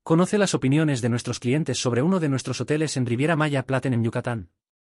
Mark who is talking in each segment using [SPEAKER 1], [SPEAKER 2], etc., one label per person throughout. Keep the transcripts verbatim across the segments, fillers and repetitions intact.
[SPEAKER 1] Conoce las opiniones de nuestros clientes sobre uno de nuestros hoteles en Riviera Maya Platinum Yucatán.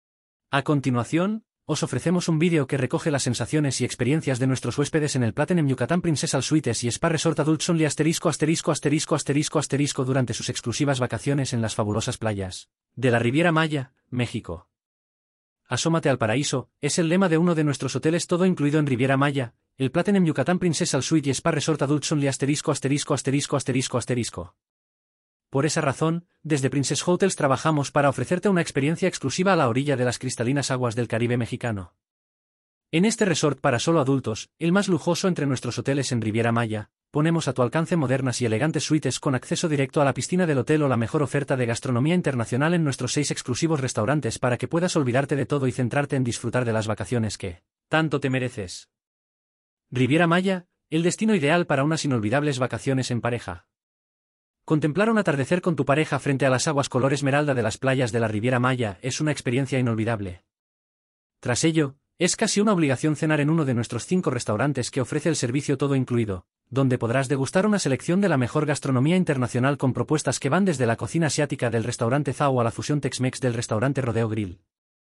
[SPEAKER 1] A continuación, os ofrecemos un vídeo que recoge las sensaciones y experiencias de nuestros huéspedes en el Platinum Yucatán Princessal Suites y Spa Resort Adults Only asterisco asterisco asterisco asterisco asterisco durante sus exclusivas vacaciones en las fabulosas playas de la Riviera Maya, México. Asómate al paraíso, es el lema de uno de nuestros hoteles todo incluido en Riviera Maya, el Platinum Yucatán Princessal Suite y Spa Resort Adults Only asterisco asterisco asterisco asterisco asterisco. Por esa razón, desde Princess Hotels trabajamos para ofrecerte una experiencia exclusiva a la orilla de las cristalinas aguas del Caribe mexicano. En este resort para solo adultos, el más lujoso entre nuestros hoteles en Riviera Maya, ponemos a tu alcance modernas y elegantes suites con acceso directo a la piscina del hotel o la mejor oferta de gastronomía internacional en nuestros seis exclusivos restaurantes para que puedas olvidarte de todo y centrarte en disfrutar de las vacaciones que tanto te mereces. Riviera Maya, el destino ideal para unas inolvidables vacaciones en pareja. Contemplar un atardecer con tu pareja frente a las aguas color esmeralda de las playas de la Riviera Maya es una experiencia inolvidable. Tras ello, es casi una obligación cenar en uno de nuestros cinco restaurantes que ofrece el servicio todo incluido, donde podrás degustar una selección de la mejor gastronomía internacional con propuestas que van desde la cocina asiática del restaurante Zao a la fusión Tex-Mex del restaurante Rodeo Grill.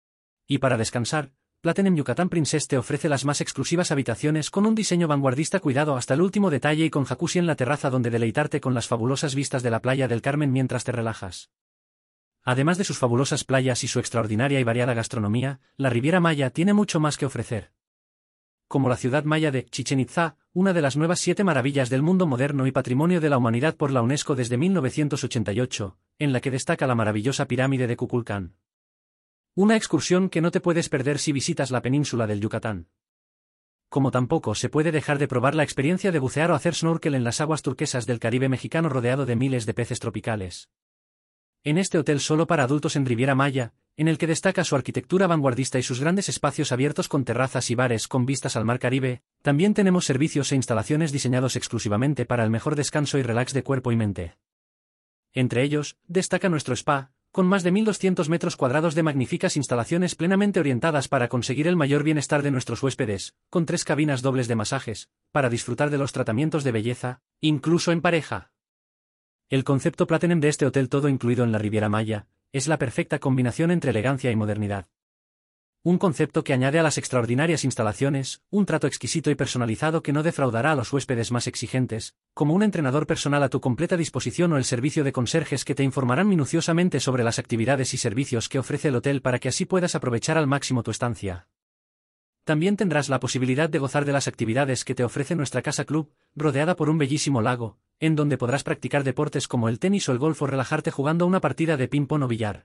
[SPEAKER 1] Y para descansar, Platinum Yucatán Princess te ofrece las más exclusivas habitaciones con un diseño vanguardista cuidado hasta el último detalle y con jacuzzi en la terraza donde deleitarte con las fabulosas vistas de la playa del Carmen mientras te relajas. Además de sus fabulosas playas y su extraordinaria y variada gastronomía, la Riviera Maya tiene mucho más que ofrecer. Como la ciudad maya de Chichén Itzá, una de las nuevas siete maravillas del mundo moderno y patrimonio de la humanidad por la UNESCO desde mil novecientos ochenta y ocho, en la que destaca la maravillosa pirámide de Kukulcán. Una excursión que no te puedes perder si visitas la península del Yucatán. Como tampoco se puede dejar de probar la experiencia de bucear o hacer snorkel en las aguas turquesas del Caribe mexicano rodeado de miles de peces tropicales. En este hotel solo para adultos en Riviera Maya, en el que destaca su arquitectura vanguardista y sus grandes espacios abiertos con terrazas y bares con vistas al mar Caribe, también tenemos servicios e instalaciones diseñados exclusivamente para el mejor descanso y relax de cuerpo y mente. Entre ellos, destaca nuestro spa, con más de mil doscientos metros cuadrados de magníficas instalaciones plenamente orientadas para conseguir el mayor bienestar de nuestros huéspedes, con tres cabinas dobles de masajes, para disfrutar de los tratamientos de belleza, incluso en pareja. El concepto Platinum de este hotel todo incluido en la Riviera Maya, es la perfecta combinación entre elegancia y modernidad. Un concepto que añade a las extraordinarias instalaciones, un trato exquisito y personalizado que no defraudará a los huéspedes más exigentes, como un entrenador personal a tu completa disposición o el servicio de conserjes que te informarán minuciosamente sobre las actividades y servicios que ofrece el hotel para que así puedas aprovechar al máximo tu estancia. También tendrás la posibilidad de gozar de las actividades que te ofrece nuestra casa club, rodeada por un bellísimo lago, en donde podrás practicar deportes como el tenis o el golf o relajarte jugando una partida de ping-pong o billar.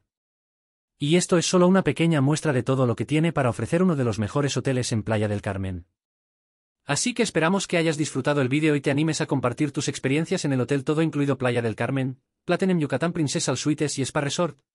[SPEAKER 1] Y esto es solo una pequeña muestra de todo lo que tiene para ofrecer uno de los mejores hoteles en Playa del Carmen. Así que esperamos que hayas disfrutado el vídeo y te animes a compartir tus experiencias en el hotel todo incluido Playa del Carmen, Platinum Yucatán Princessal Suites y Spa Resort.